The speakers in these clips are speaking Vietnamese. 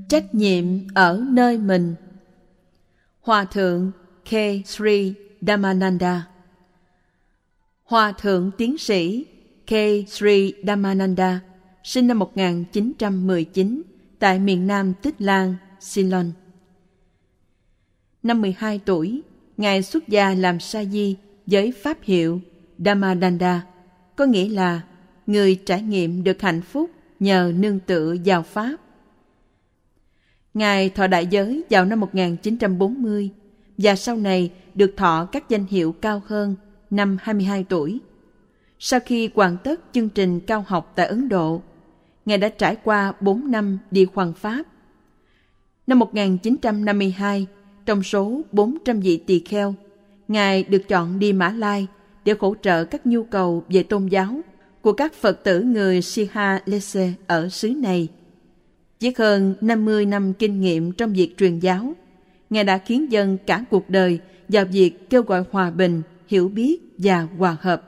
Trách nhiệm ở nơi mình. Hòa thượng K. Sri Dhammananda. Hòa thượng tiến sĩ K. Sri Dhammananda sinh năm 1919 tại miền Nam Tích Lan, Ceylon. Năm 12 tuổi, Ngài xuất gia làm sa di với pháp hiệu Dhammadanda, có nghĩa là người trải nghiệm được hạnh phúc nhờ nương tựa vào Pháp. Ngài thọ đại giới vào năm 1940 và sau này được thọ các danh hiệu cao hơn năm 22 tuổi. Sau khi hoàn tất chương trình cao học tại Ấn Độ, Ngài đã trải qua 4 năm đi hoằng Pháp. Năm 1952, trong số 400 vị tỳ kheo, Ngài được chọn đi Mã Lai để hỗ trợ các nhu cầu về tôn giáo của các Phật tử người Siha Lese ở xứ này. Với hơn 50 năm kinh nghiệm trong việc truyền giáo, Ngài đã khiến dân cả cuộc đời vào việc kêu gọi hòa bình, hiểu biết và hòa hợp.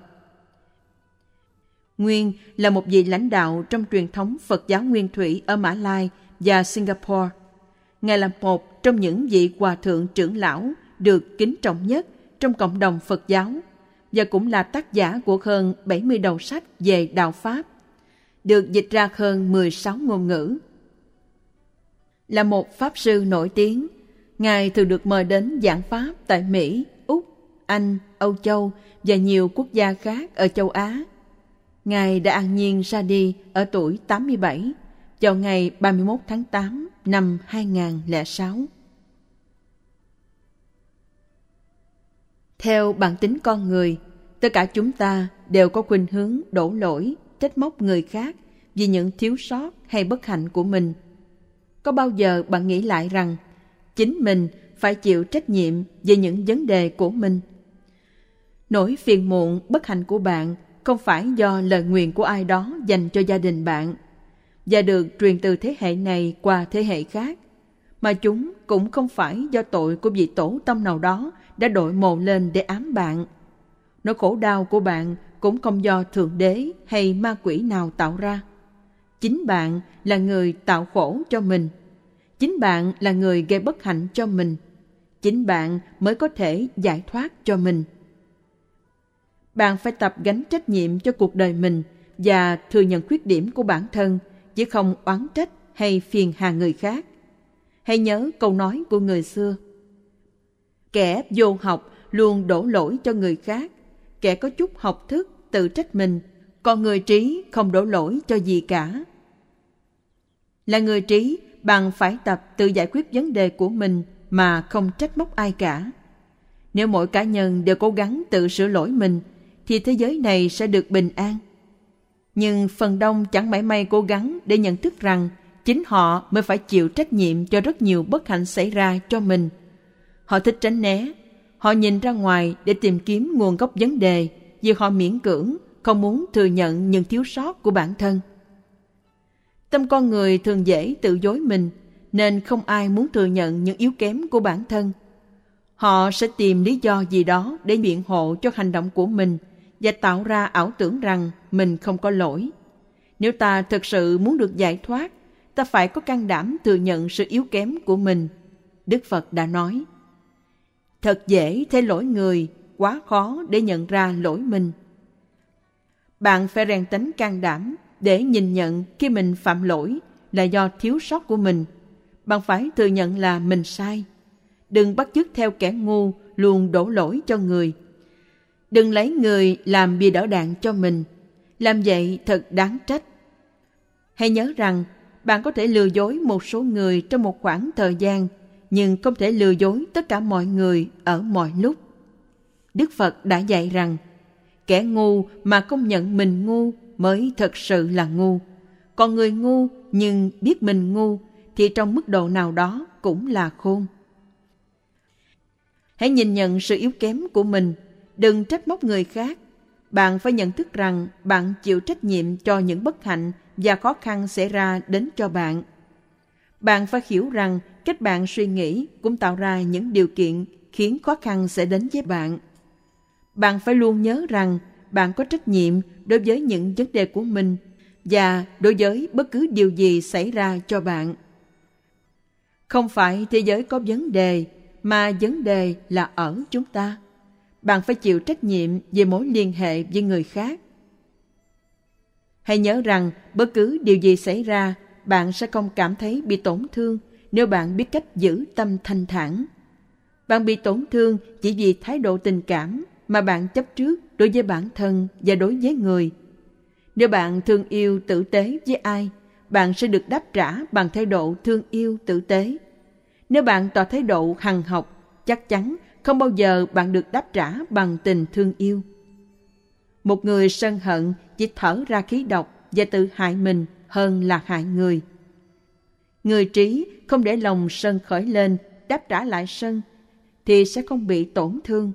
Nguyên là một vị lãnh đạo trong truyền thống Phật giáo Nguyên Thủy ở Mã Lai và Singapore. Ngài là một trong những vị hòa thượng trưởng lão được kính trọng nhất trong cộng đồng Phật giáo và cũng là tác giả của hơn 70 đầu sách về đạo Pháp, được dịch ra hơn 16 ngôn ngữ. Là một Pháp sư nổi tiếng, Ngài thường được mời đến giảng Pháp tại Mỹ, Úc, Anh, Âu Châu và nhiều quốc gia khác ở châu Á. Ngài đã an nhiên ra đi ở tuổi 87 vào ngày 31 tháng 8 năm 2006. Theo bản tính con người, tất cả chúng ta đều có khuynh hướng đổ lỗi, trách móc người khác vì những thiếu sót hay bất hạnh của mình. Có bao giờ bạn nghĩ lại rằng chính mình phải chịu trách nhiệm về những vấn đề của mình? Nỗi phiền muộn, bất hạnh của bạn không phải do lời nguyền của ai đó dành cho gia đình bạn và được truyền từ thế hệ này qua thế hệ khác, mà chúng cũng không phải do tội của vị tổ tông nào đó đã đội mồ lên để ám bạn. Nỗi khổ đau của bạn cũng không do Thượng Đế hay ma quỷ nào tạo ra. Chính bạn là người tạo khổ cho mình. Chính bạn là người gây bất hạnh cho mình. Chính bạn mới có thể giải thoát cho mình. Bạn phải tập gánh trách nhiệm cho cuộc đời mình và thừa nhận khuyết điểm của bản thân, chứ không oán trách hay phiền hà người khác. Hãy nhớ câu nói của người xưa: kẻ vô học luôn đổ lỗi cho người khác, kẻ có chút học thức tự trách mình, còn người trí không đổ lỗi cho gì cả. Là người trí, bạn phải tập tự giải quyết vấn đề của mình mà không trách móc ai cả. Nếu mỗi cá nhân đều cố gắng tự sửa lỗi mình, thì thế giới này sẽ được bình an. Nhưng phần đông chẳng mảy may cố gắng để nhận thức rằng chính họ mới phải chịu trách nhiệm cho rất nhiều bất hạnh xảy ra cho mình. Họ thích tránh né, họ nhìn ra ngoài để tìm kiếm nguồn gốc vấn đề, vì họ miễn cưỡng, không muốn thừa nhận những thiếu sót của bản thân. Tâm con người thường dễ tự dối mình, nên không ai muốn thừa nhận những yếu kém của bản thân. Họ sẽ tìm lý do gì đó để biện hộ cho hành động của mình và tạo ra ảo tưởng rằng mình không có lỗi. Nếu ta thực sự muốn được giải thoát, ta phải có can đảm thừa nhận sự yếu kém của mình. Đức Phật đã nói: thật dễ thấy lỗi người, quá khó để nhận ra lỗi mình. Bạn phải rèn tánh can đảm để nhìn nhận khi mình phạm lỗi là do thiếu sót của mình. Bạn phải thừa nhận là mình sai. Đừng bắt chước theo kẻ ngu luôn đổ lỗi cho người. Đừng lấy người làm bia đỡ đạn cho mình. Làm vậy thật đáng trách. Hãy nhớ rằng bạn có thể lừa dối một số người trong một khoảng thời gian, nhưng không thể lừa dối tất cả mọi người ở mọi lúc. Đức Phật đã dạy rằng kẻ ngu mà không nhận mình ngu mới thật sự là ngu. Còn người ngu nhưng biết mình ngu thì trong mức độ nào đó cũng là khôn. Hãy nhìn nhận sự yếu kém của mình, đừng trách móc người khác. Bạn phải nhận thức rằng bạn chịu trách nhiệm cho những bất hạnh và khó khăn xảy ra đến cho bạn. Bạn phải hiểu rằng cách bạn suy nghĩ cũng tạo ra những điều kiện khiến khó khăn sẽ đến với bạn. Bạn phải luôn nhớ rằng bạn có trách nhiệm đối với những vấn đề của mình và đối với bất cứ điều gì xảy ra cho bạn. Không phải thế giới có vấn đề, mà vấn đề là ở chúng ta. Bạn phải chịu trách nhiệm về mối liên hệ với người khác. Hãy nhớ rằng bất cứ điều gì xảy ra, bạn sẽ không cảm thấy bị tổn thương nếu bạn biết cách giữ tâm thanh thản. Bạn bị tổn thương chỉ vì thái độ tình cảm mà bạn chấp trước đối với bản thân và đối với người. Nếu bạn thương yêu tử tế với ai, bạn sẽ được đáp trả bằng thái độ thương yêu tử tế. Nếu bạn tỏ thái độ hằn học, chắc chắn không bao giờ bạn được đáp trả bằng tình thương yêu. Một người sân hận chỉ thở ra khí độc và tự hại mình hơn là hại người. Người trí không để lòng sân khởi lên, đáp trả lại sân, thì sẽ không bị tổn thương.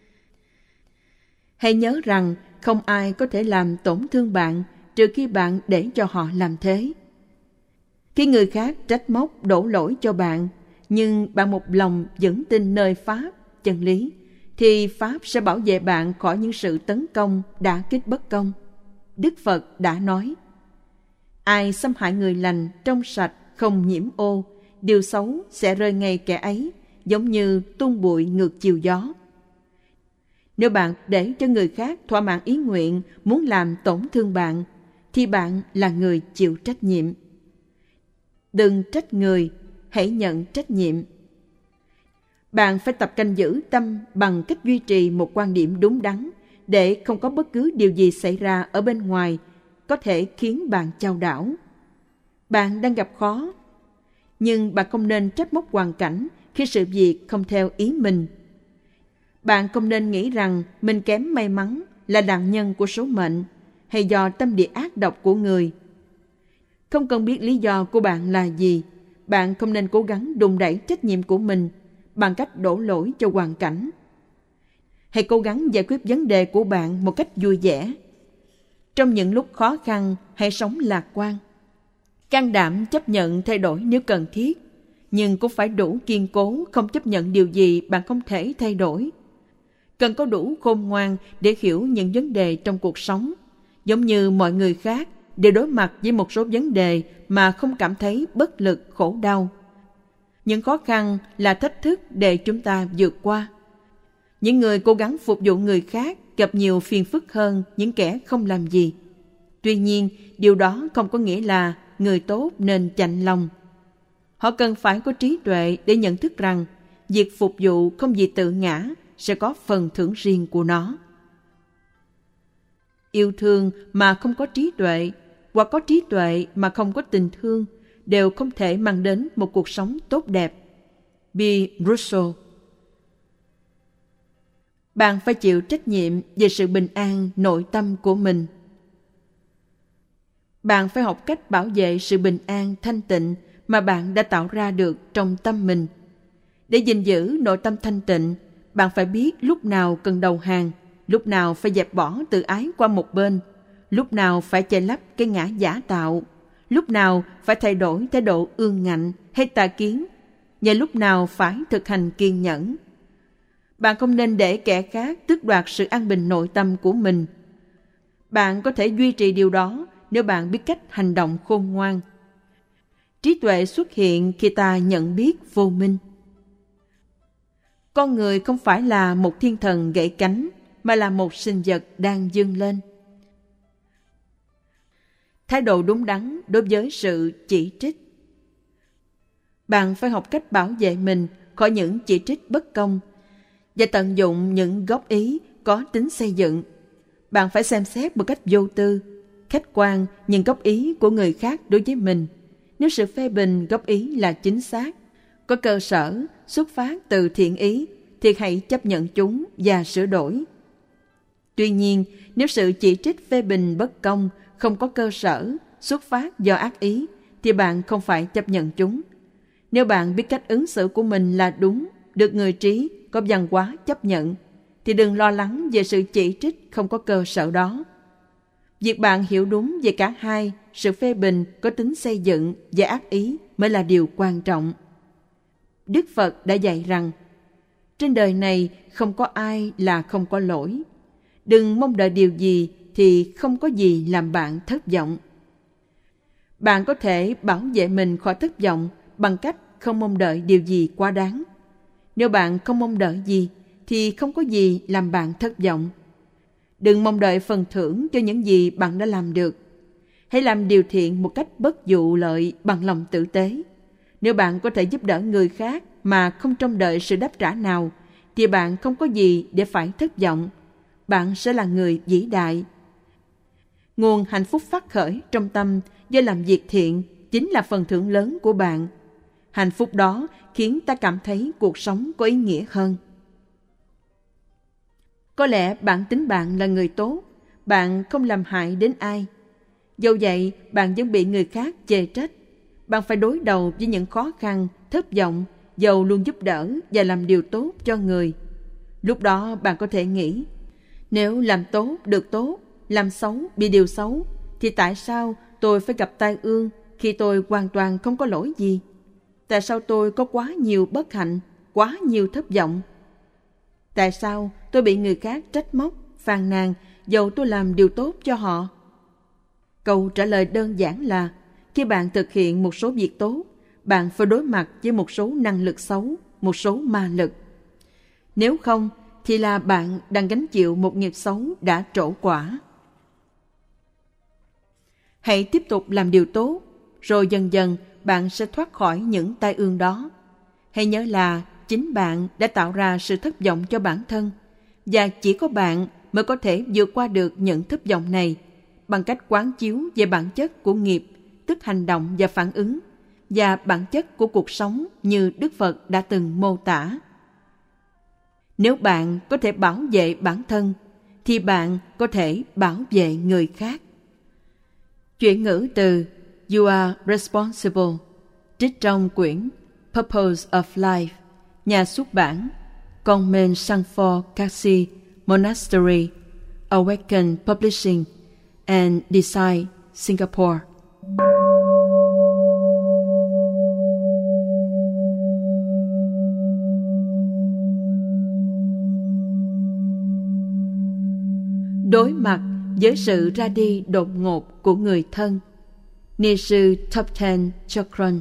Hãy nhớ rằng không ai có thể làm tổn thương bạn trừ khi bạn để cho họ làm thế. Khi người khác trách móc đổ lỗi cho bạn, nhưng bạn một lòng vững tin nơi Pháp, chân lý, thì Pháp sẽ bảo vệ bạn khỏi những sự tấn công, đả kích bất công. Đức Phật đã nói, ai xâm hại người lành, trong sạch, không nhiễm ô, điều xấu sẽ rơi ngay kẻ ấy, giống như tung bụi ngược chiều gió. Nếu bạn để cho người khác thỏa mãn ý nguyện muốn làm tổn thương bạn, thì bạn là người chịu trách nhiệm. Đừng trách người, hãy nhận trách nhiệm. Bạn phải tập canh giữ tâm bằng cách duy trì một quan điểm đúng đắn, để không có bất cứ điều gì xảy ra ở bên ngoài có thể khiến bạn chao đảo. Bạn đang gặp khó, nhưng bạn không nên trách móc hoàn cảnh khi sự việc không theo ý mình. Bạn không nên nghĩ rằng mình kém may mắn, là nạn nhân của số mệnh, hay do tâm địa ác độc của người. Không cần biết lý do của bạn là gì, bạn không nên cố gắng đùn đẩy trách nhiệm của mình bằng cách đổ lỗi cho hoàn cảnh. Hãy cố gắng giải quyết vấn đề của bạn một cách vui vẻ. Trong những lúc khó khăn, hãy sống lạc quan. Can đảm chấp nhận thay đổi nếu cần thiết, nhưng cũng phải đủ kiên cố không chấp nhận điều gì bạn không thể thay đổi. Cần có đủ khôn ngoan để hiểu những vấn đề trong cuộc sống. Giống như mọi người khác đều đối mặt với một số vấn đề mà không cảm thấy bất lực, khổ đau. Những khó khăn là thách thức để chúng ta vượt qua. Những người cố gắng phục vụ người khác gặp nhiều phiền phức hơn những kẻ không làm gì. Tuy nhiên, điều đó không có nghĩa là người tốt nên chạnh lòng. Họ cần phải có trí tuệ để nhận thức rằng việc phục vụ không vì tự ngã sẽ có phần thưởng riêng của nó. Yêu thương mà không có trí tuệ, hoặc có trí tuệ mà không có tình thương, đều không thể mang đến một cuộc sống tốt đẹp. B. Russell. Bạn phải chịu trách nhiệm về sự bình an nội tâm của mình. Bạn phải học cách bảo vệ sự bình an thanh tịnh mà bạn đã tạo ra được trong tâm mình. Để gìn giữ nội tâm thanh tịnh, bạn phải biết lúc nào cần đầu hàng, lúc nào phải dẹp bỏ tự ái qua một bên, lúc nào phải che lấp cái ngã giả tạo, lúc nào phải thay đổi thái độ ương ngạnh hay tà kiến, và lúc nào phải thực hành kiên nhẫn. Bạn không nên để kẻ khác tước đoạt sự an bình nội tâm của mình. Bạn có thể duy trì điều đó nếu bạn biết cách hành động khôn ngoan. Trí tuệ xuất hiện khi ta nhận biết vô minh. Con người không phải là một thiên thần gãy cánh, mà là một sinh vật đang vươn lên. Thái độ đúng đắn đối với sự chỉ trích. Bạn phải học cách bảo vệ mình khỏi những chỉ trích bất công và tận dụng những góp ý có tính xây dựng. Bạn phải xem xét một cách vô tư, khách quan những góp ý của người khác đối với mình. Nếu sự phê bình góp ý là chính xác, có cơ sở, xuất phát từ thiện ý, thì hãy chấp nhận chúng và sửa đổi. Tuy nhiên, nếu sự chỉ trích phê bình bất công không có cơ sở, xuất phát do ác ý, thì bạn không phải chấp nhận chúng. Nếu bạn biết cách ứng xử của mình là đúng, được người trí có văn hóa chấp nhận, thì đừng lo lắng về sự chỉ trích không có cơ sở đó. Việc bạn hiểu đúng về cả hai, sự phê bình có tính xây dựng và ác ý mới là điều quan trọng. Đức Phật đã dạy rằng, trên đời này không có ai là không có lỗi. Đừng mong đợi điều gì thì không có gì làm bạn thất vọng. Bạn có thể bảo vệ mình khỏi thất vọng bằng cách không mong đợi điều gì quá đáng. Nếu bạn không mong đợi gì, thì không có gì làm bạn thất vọng. Đừng mong đợi phần thưởng cho những gì bạn đã làm được. Hãy làm điều thiện một cách bất vụ lợi bằng lòng tử tế. Nếu bạn có thể giúp đỡ người khác mà không trông đợi sự đáp trả nào, thì bạn không có gì để phải thất vọng. Bạn sẽ là người vĩ đại. Nguồn hạnh phúc phát khởi trong tâm do làm việc thiện chính là phần thưởng lớn của bạn. Hạnh phúc đó khiến ta cảm thấy cuộc sống có ý nghĩa hơn. Có lẽ bản tính bạn là người tốt, bạn không làm hại đến ai. Dẫu vậy, bạn vẫn bị người khác chê trách. Bạn phải đối đầu với những khó khăn, thất vọng, dầu luôn giúp đỡ và làm điều tốt cho người. Lúc đó bạn có thể nghĩ, nếu làm tốt được tốt, làm xấu bị điều xấu, thì tại sao tôi phải gặp tai ương khi tôi hoàn toàn không có lỗi gì? Tại sao tôi có quá nhiều bất hạnh, quá nhiều thất vọng? Tại sao tôi bị người khác trách móc, phàn nàn dầu tôi làm điều tốt cho họ? Câu trả lời đơn giản là, khi bạn thực hiện một số việc tốt, bạn phải đối mặt với một số năng lực xấu, một số ma lực. Nếu không, thì là bạn đang gánh chịu một nghiệp xấu đã trổ quả. Hãy tiếp tục làm điều tốt, rồi dần dần bạn sẽ thoát khỏi những tai ương đó. Hãy nhớ là chính bạn đã tạo ra sự thất vọng cho bản thân, và chỉ có bạn mới có thể vượt qua được những thất vọng này bằng cách quán chiếu về bản chất của nghiệp, tức hành động và phản ứng, và bản chất của cuộc sống như Đức Phật đã từng mô tả. Nếu bạn có thể bảo vệ bản thân, thì bạn có thể bảo vệ người khác. Chuyển ngữ từ You are responsible, trích trong quyển Purpose of Life, nhà xuất bản Conmen Sangfor Kashi Monastery, Awaken Publishing and Design, Singapore. Đối mặt với sự ra đi đột ngột của người thân. Ni sư Thubten Chokron.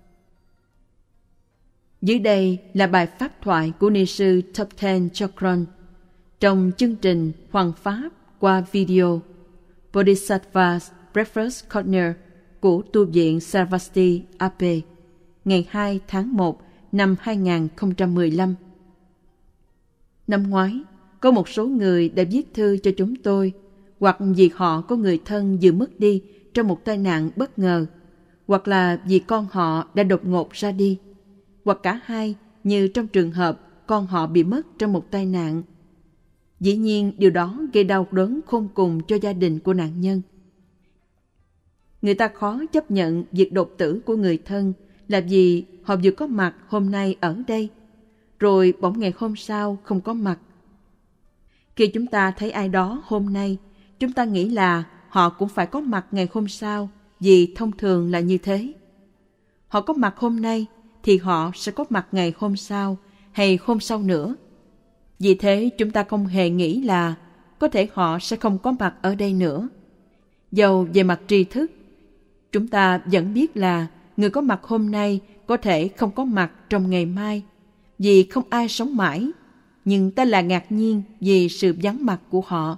Dưới đây là bài pháp thoại của Ni sư Thubten Chokron trong chương trình Hoằng Pháp qua video Bodhisattva's Breakfast Corner của tu viện Sarvasti AP ngày 2 tháng 1 năm 2015. Năm ngoái, có một số người đã viết thư cho chúng tôi, hoặc vì họ có người thân vừa mất đi trong một tai nạn bất ngờ, hoặc là vì con họ đã đột ngột ra đi, hoặc cả hai như trong trường hợp con họ bị mất trong một tai nạn. Dĩ nhiên điều đó gây đau đớn khôn cùng cho gia đình của nạn nhân. Người ta khó chấp nhận việc đột tử của người thân là vì họ vừa có mặt hôm nay ở đây, rồi bỗng ngày hôm sau không có mặt. Khi chúng ta thấy ai đó hôm nay, chúng ta nghĩ là họ cũng phải có mặt ngày hôm sau, vì thông thường là như thế. Họ có mặt hôm nay thì họ sẽ có mặt ngày hôm sau hay hôm sau nữa. Vì thế chúng ta không hề nghĩ là có thể họ sẽ không có mặt ở đây nữa. Dầu về mặt tri thức, chúng ta vẫn biết là người có mặt hôm nay có thể không có mặt trong ngày mai, vì không ai sống mãi, nhưng ta là ngạc nhiên vì sự vắng mặt của họ.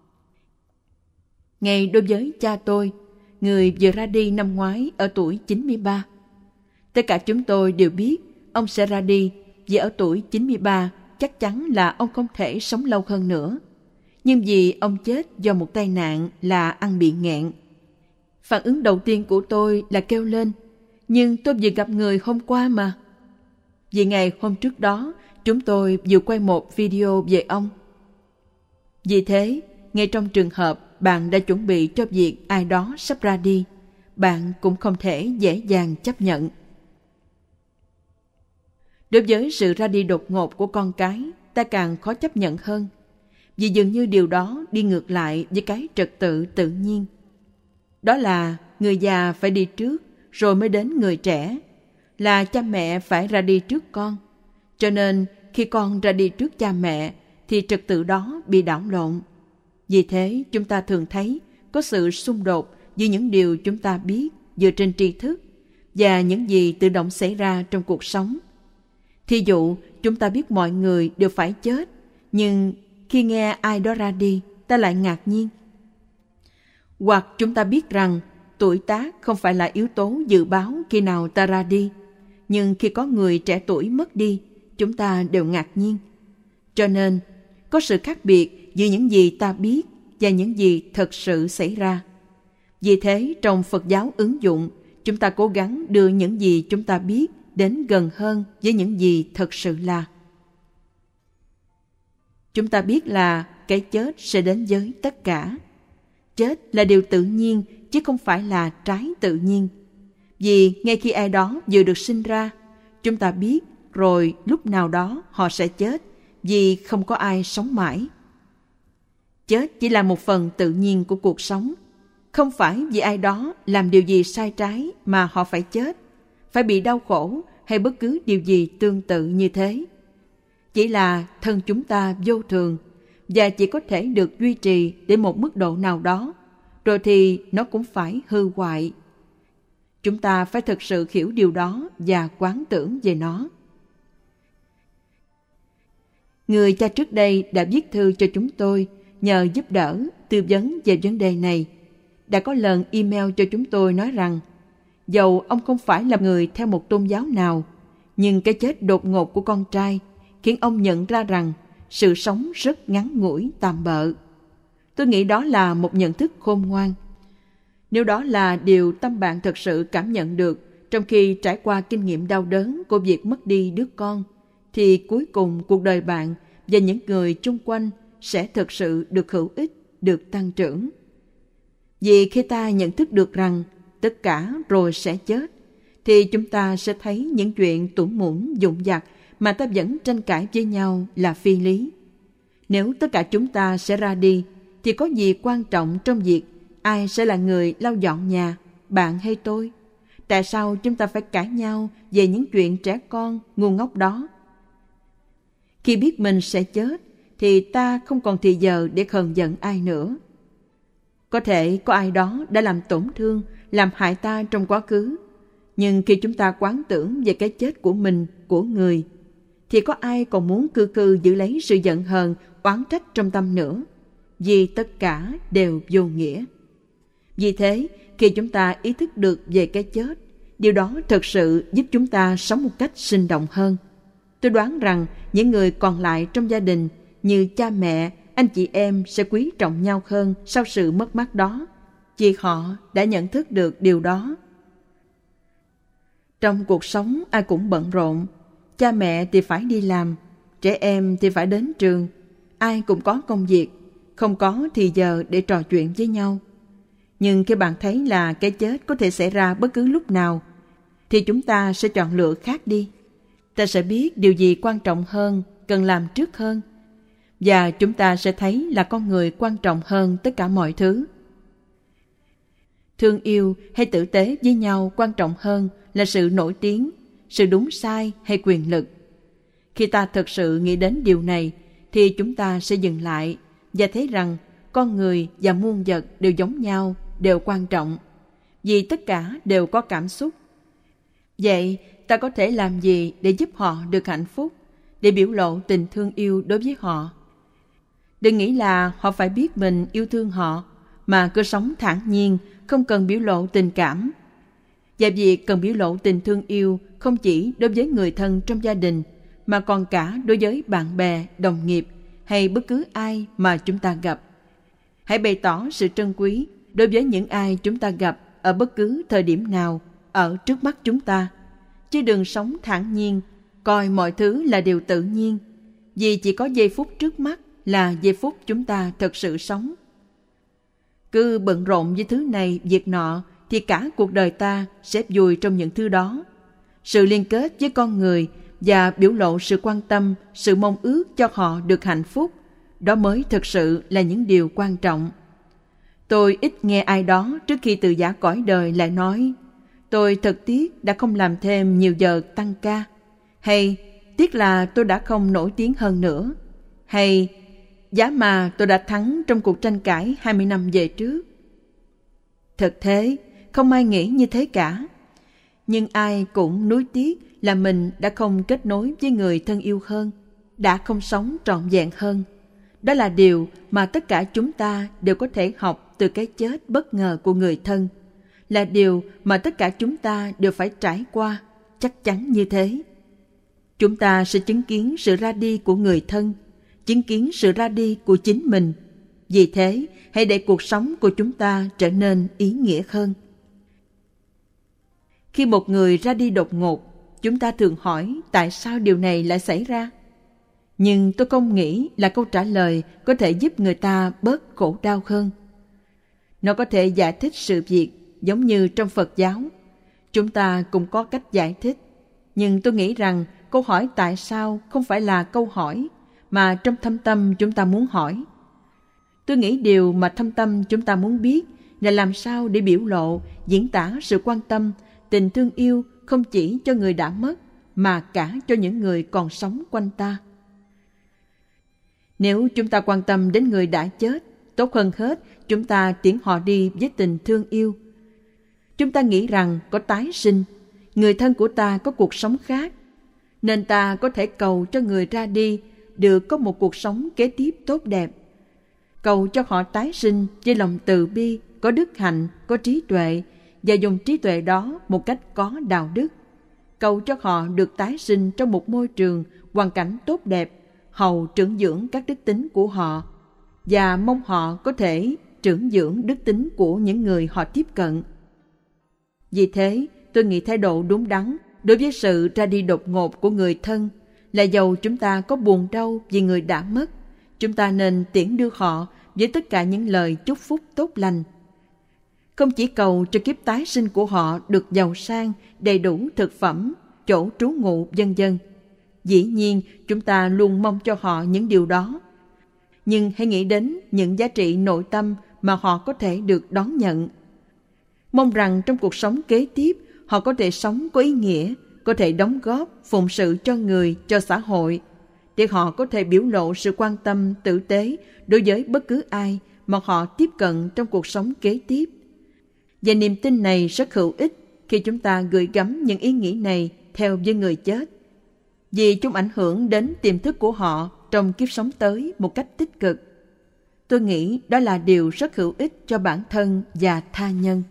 Ngay đối với cha tôi, người vừa ra đi năm ngoái ở tuổi 93. Tất cả chúng tôi đều biết ông sẽ ra đi, vì ở tuổi 93 chắc chắn là ông không thể sống lâu hơn nữa. Nhưng vì ông chết do một tai nạn là ăn bị nghẹn. Phản ứng đầu tiên của tôi là kêu lên, nhưng tôi vừa gặp người hôm qua mà. Vì ngày hôm trước đó, chúng tôi vừa quay một video về ông. Vì thế, ngay trong trường hợp bạn đã chuẩn bị cho việc ai đó sắp ra đi, bạn cũng không thể dễ dàng chấp nhận. Đối với sự ra đi đột ngột của con cái, ta càng khó chấp nhận hơn, vì dường như điều đó đi ngược lại với cái trật tự tự nhiên. Đó là người già phải đi trước, rồi mới đến người trẻ, là cha mẹ phải ra đi trước con. Cho nên, khi con ra đi trước cha mẹ, thì trật tự đó bị đảo lộn. Vì thế, chúng ta thường thấy có sự xung đột giữa những điều chúng ta biết dựa trên tri thức và những gì tự động xảy ra trong cuộc sống. Thí dụ, chúng ta biết mọi người đều phải chết, nhưng khi nghe ai đó ra đi, ta lại ngạc nhiên. Hoặc chúng ta biết rằng tuổi tác không phải là yếu tố dự báo khi nào ta ra đi, nhưng khi có người trẻ tuổi mất đi, chúng ta đều ngạc nhiên. Cho nên, có sự khác biệt giữa những gì ta biết và những gì thật sự xảy ra. Vì thế, trong Phật giáo ứng dụng, chúng ta cố gắng đưa những gì chúng ta biết đến gần hơn với những gì thật sự là. Chúng ta biết là cái chết sẽ đến với tất cả. Chết là điều tự nhiên, chứ không phải là trái tự nhiên. Vì ngay khi ai đó vừa được sinh ra, chúng ta biết rồi lúc nào đó họ sẽ chết, vì không có ai sống mãi. Chết chỉ là một phần tự nhiên của cuộc sống. Không phải vì ai đó làm điều gì sai trái mà họ phải chết, phải bị đau khổ hay bất cứ điều gì tương tự như thế. Chỉ là thân chúng ta vô thường và chỉ có thể được duy trì đến một mức độ nào đó, rồi thì nó cũng phải hư hoại. Chúng ta phải thực sự hiểu điều đó và quán tưởng về nó. Người cha trước đây đã viết thư cho chúng tôi nhờ giúp đỡ, tư vấn về vấn đề này. Đã có lần email cho chúng tôi nói rằng, dầu ông không phải là người theo một tôn giáo nào, nhưng cái chết đột ngột của con trai khiến ông nhận ra rằng sự sống rất ngắn ngủi, tạm bợ. Tôi nghĩ đó là một nhận thức khôn ngoan. Nếu đó là điều tâm bạn thật sự cảm nhận được trong khi trải qua kinh nghiệm đau đớn của việc mất đi đứa con, thì cuối cùng cuộc đời bạn và những người chung quanh sẽ thực sự được hữu ích, được tăng trưởng. Vì khi ta nhận thức được rằng tất cả rồi sẽ chết, thì chúng ta sẽ thấy những chuyện tủn mủn dụng dặt mà ta vẫn tranh cãi với nhau là phi lý. Nếu tất cả chúng ta sẽ ra đi, thì có gì quan trọng trong việc ai sẽ là người lau dọn nhà, bạn hay tôi? Tại sao chúng ta phải cãi nhau về những chuyện trẻ con ngu ngốc đó? Khi biết mình sẽ chết, thì ta không còn thì giờ để hờn giận ai nữa. Có thể có ai đó đã làm tổn thương, làm hại ta trong quá khứ. Nhưng khi chúng ta quán tưởng về cái chết của mình, của người, thì có ai còn muốn cư giữ lấy sự giận hờn, oán trách trong tâm nữa, vì tất cả đều vô nghĩa. Vì thế, khi chúng ta ý thức được về cái chết, điều đó thực sự giúp chúng ta sống một cách sinh động hơn. Tôi đoán rằng những người còn lại trong gia đình như cha mẹ, anh chị em sẽ quý trọng nhau hơn sau sự mất mát đó, vì họ đã nhận thức được điều đó. Trong cuộc sống ai cũng bận rộn, cha mẹ thì phải đi làm, trẻ em thì phải đến trường, ai cũng có công việc, không có thì giờ để trò chuyện với nhau. Nhưng khi bạn thấy là cái chết có thể xảy ra bất cứ lúc nào, thì chúng ta sẽ chọn lựa khác đi. Ta sẽ biết điều gì quan trọng hơn, cần làm trước hơn. Và chúng ta sẽ thấy là con người quan trọng hơn tất cả mọi thứ. Thương yêu hay tử tế với nhau quan trọng hơn là sự nổi tiếng, sự đúng sai hay quyền lực. Khi ta thực sự nghĩ đến điều này, thì chúng ta sẽ dừng lại và thấy rằng con người và muôn vật đều giống nhau, đều quan trọng, vì tất cả đều có cảm xúc. Vậy ta có thể làm gì để giúp họ được hạnh phúc, để biểu lộ tình thương yêu đối với họ? Đừng nghĩ là họ phải biết mình yêu thương họ, mà cứ sống thản nhiên, không cần biểu lộ tình cảm. Và việc cần biểu lộ tình thương yêu không chỉ đối với người thân trong gia đình, mà còn cả đối với bạn bè, đồng nghiệp hay bất cứ ai mà chúng ta gặp. Hãy bày tỏ sự trân quý đối với những ai chúng ta gặp ở bất cứ thời điểm nào ở trước mắt chúng ta, chứ đừng sống thản nhiên, coi mọi thứ là điều tự nhiên, vì chỉ có giây phút trước mắt là giây phút chúng ta thực sự sống. Cứ bận rộn với thứ này, việc nọ, thì cả cuộc đời ta sẽ vùi trong những thứ đó. Sự liên kết với con người và biểu lộ sự quan tâm, sự mong ước cho họ được hạnh phúc, đó mới thực sự là những điều quan trọng. Tôi ít nghe ai đó trước khi từ giã cõi đời lại nói, tôi thật tiếc đã không làm thêm nhiều giờ tăng ca, hay tiếc là tôi đã không nổi tiếng hơn nữa, hay giá mà tôi đã thắng trong cuộc tranh cãi 20 năm về trước. Thực thế, không ai nghĩ như thế cả. Nhưng ai cũng nuối tiếc là mình đã không kết nối với người thân yêu hơn, đã không sống trọn vẹn hơn. Đó là điều mà tất cả chúng ta đều có thể học từ cái chết bất ngờ của người thân, là điều mà tất cả chúng ta đều phải trải qua, chắc chắn như thế. Chúng ta sẽ chứng kiến sự ra đi của người thân, chứng kiến sự ra đi của chính mình. Vì thế, hãy để cuộc sống của chúng ta trở nên ý nghĩa hơn. Khi một người ra đi đột ngột, chúng ta thường hỏi tại sao điều này lại xảy ra. Nhưng tôi không nghĩ là câu trả lời có thể giúp người ta bớt khổ đau hơn. Nó có thể giải thích sự việc giống như trong Phật giáo. Chúng ta cũng có cách giải thích. Nhưng tôi nghĩ rằng câu hỏi tại sao không phải là câu hỏi mà trong thâm tâm chúng ta muốn hỏi. Tôi nghĩ điều mà thâm tâm chúng ta muốn biết là làm sao để biểu lộ, diễn tả sự quan tâm, tình thương yêu không chỉ cho người đã mất mà cả cho những người còn sống quanh ta. Nếu chúng ta quan tâm đến người đã chết, tốt hơn hết chúng ta tiễn họ đi với tình thương yêu. Chúng ta nghĩ rằng có tái sinh, người thân của ta có cuộc sống khác, nên ta có thể cầu cho người ra đi được có một cuộc sống kế tiếp tốt đẹp. Cầu cho họ tái sinh với lòng từ bi, có đức hạnh, có trí tuệ, và dùng trí tuệ đó một cách có đạo đức. Cầu cho họ được tái sinh trong một môi trường, hoàn cảnh tốt đẹp, hầu trưởng dưỡng các đức tính của họ, và mong họ có thể trưởng dưỡng đức tính của những người họ tiếp cận. Vì thế, tôi nghĩ thái độ đúng đắn đối với sự ra đi đột ngột của người thân là dầu chúng ta có buồn đau vì người đã mất, chúng ta nên tiễn đưa họ với tất cả những lời chúc phúc tốt lành. Không chỉ cầu cho kiếp tái sinh của họ được giàu sang, đầy đủ thực phẩm, chỗ trú ngụ, vân vân. Dĩ nhiên, chúng ta luôn mong cho họ những điều đó. Nhưng hãy nghĩ đến những giá trị nội tâm mà họ có thể được đón nhận. Mong rằng trong cuộc sống kế tiếp, họ có thể sống có ý nghĩa, có thể đóng góp, phụng sự cho người, cho xã hội, để họ có thể biểu lộ sự quan tâm tử tế đối với bất cứ ai mà họ tiếp cận trong cuộc sống kế tiếp. Và niềm tin này rất hữu ích khi chúng ta gửi gắm những ý nghĩ này theo với người chết, vì chúng ảnh hưởng đến tiềm thức của họ trong kiếp sống tới một cách tích cực. Tôi nghĩ đó là điều rất hữu ích cho bản thân và tha nhân.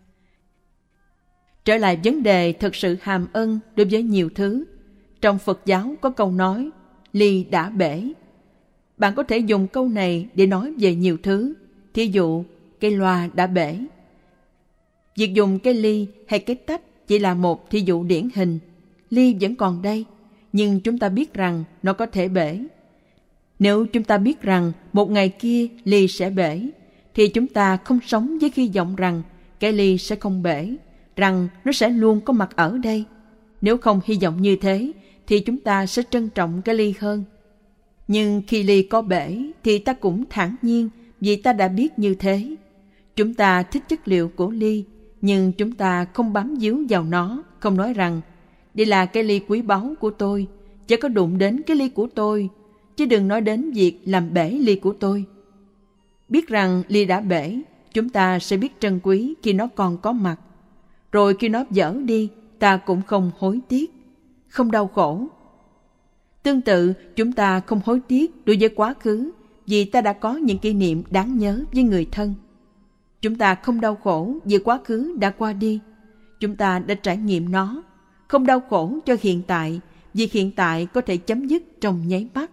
Trở lại vấn đề thực sự hàm ân đối với nhiều thứ. Trong Phật giáo có câu nói, ly đã bể. Bạn có thể dùng câu này để nói về nhiều thứ. Thí dụ, cây loa đã bể. Việc dùng cái ly hay cái tách chỉ là một thí dụ điển hình. Ly vẫn còn đây, nhưng chúng ta biết rằng nó có thể bể. Nếu chúng ta biết rằng một ngày kia ly sẽ bể, thì chúng ta không sống với hy vọng rằng cái ly sẽ không bể, rằng nó sẽ luôn có mặt ở đây. Nếu không hy vọng như thế, thì chúng ta sẽ trân trọng cái ly hơn. Nhưng khi ly có bể, thì ta cũng thản nhiên vì ta đã biết như thế. Chúng ta thích chất liệu của ly, nhưng chúng ta không bám víu vào nó, không nói rằng đây là cái ly quý báu của tôi, chớ có đụng đến cái ly của tôi, chứ đừng nói đến việc làm bể ly của tôi. Biết rằng ly đã bể, chúng ta sẽ biết trân quý khi nó còn có mặt. Rồi khi nó dở đi, ta cũng không hối tiếc, không đau khổ. Tương tự, chúng ta không hối tiếc đối với quá khứ vì ta đã có những kỷ niệm đáng nhớ với người thân. Chúng ta không đau khổ vì quá khứ đã qua đi. Chúng ta đã trải nghiệm nó. Không đau khổ cho hiện tại vì hiện tại có thể chấm dứt trong nháy mắt.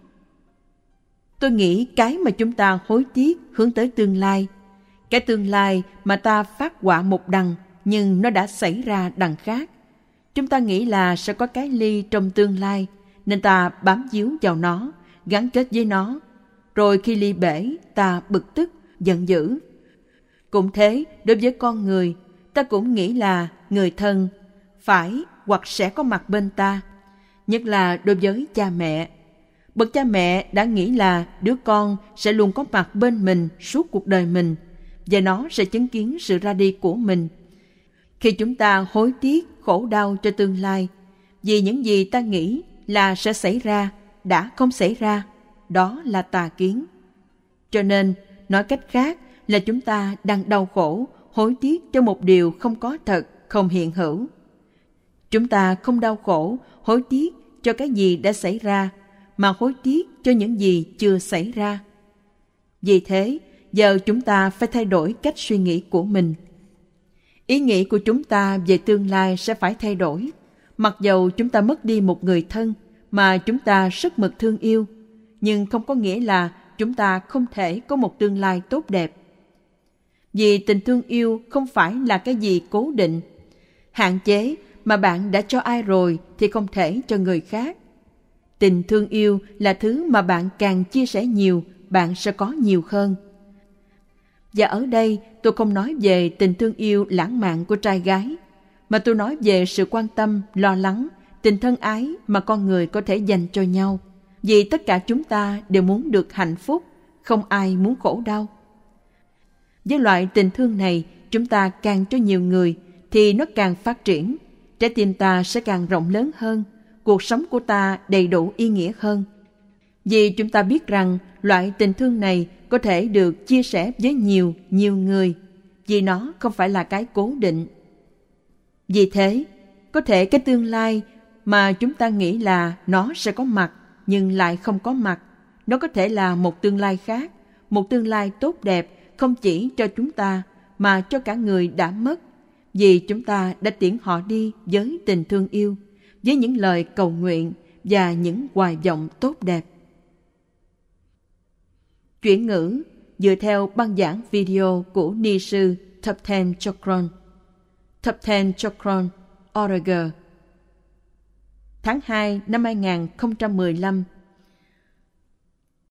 Tôi nghĩ cái mà chúng ta hối tiếc hướng tới tương lai. Cái tương lai mà ta phát họa một đằng nhưng nó đã xảy ra đằng khác. Chúng ta nghĩ là sẽ có cái ly trong tương lai nên ta bám víu vào nó, gắn kết với nó. Rồi khi ly bể, ta bực tức, giận dữ. Cũng thế, đối với con người, ta cũng nghĩ là người thân phải hoặc sẽ có mặt bên ta, nhất là đối với cha mẹ. Bậc cha mẹ đã nghĩ là đứa con sẽ luôn có mặt bên mình suốt cuộc đời mình, và nó sẽ chứng kiến sự ra đi của mình. Khi chúng ta hối tiếc, khổ đau cho tương lai, vì những gì ta nghĩ là sẽ xảy ra, đã không xảy ra, đó là tà kiến. Cho nên, nói cách khác là chúng ta đang đau khổ, hối tiếc cho một điều không có thật, không hiện hữu. Chúng ta không đau khổ, hối tiếc cho cái gì đã xảy ra, mà hối tiếc cho những gì chưa xảy ra. Vì thế, giờ chúng ta phải thay đổi cách suy nghĩ của mình. Ý nghĩ của chúng ta về tương lai sẽ phải thay đổi. Mặc dầu chúng ta mất đi một người thân mà chúng ta rất mực thương yêu, nhưng không có nghĩa là chúng ta không thể có một tương lai tốt đẹp. Vì tình thương yêu không phải là cái gì cố định, hạn chế mà bạn đã cho ai rồi thì không thể cho người khác. Tình thương yêu là thứ mà bạn càng chia sẻ nhiều, bạn sẽ có nhiều hơn. Và ở đây tôi không nói về tình thương yêu lãng mạn của trai gái, mà tôi nói về sự quan tâm, lo lắng, tình thân ái mà con người có thể dành cho nhau. Vì tất cả chúng ta đều muốn được hạnh phúc, không ai muốn khổ đau. Với loại tình thương này, chúng ta càng cho nhiều người thì nó càng phát triển, trái tim ta sẽ càng rộng lớn hơn, cuộc sống của ta đầy đủ ý nghĩa hơn. Vì chúng ta biết rằng loại tình thương này có thể được chia sẻ với nhiều người, vì nó không phải là cái cố định. Vì thế, có thể cái tương lai mà chúng ta nghĩ là nó sẽ có mặt nhưng lại không có mặt, nó có thể là một tương lai khác, một tương lai tốt đẹp không chỉ cho chúng ta mà cho cả người đã mất, vì chúng ta đã tiễn họ đi với tình thương yêu, với những lời cầu nguyện và những hoài vọng tốt đẹp. Chuyển ngữ dựa theo băng giảng video của ni sư Thupten Chokron. Thupten Chokron, Oregon. Tháng 2 năm 2015,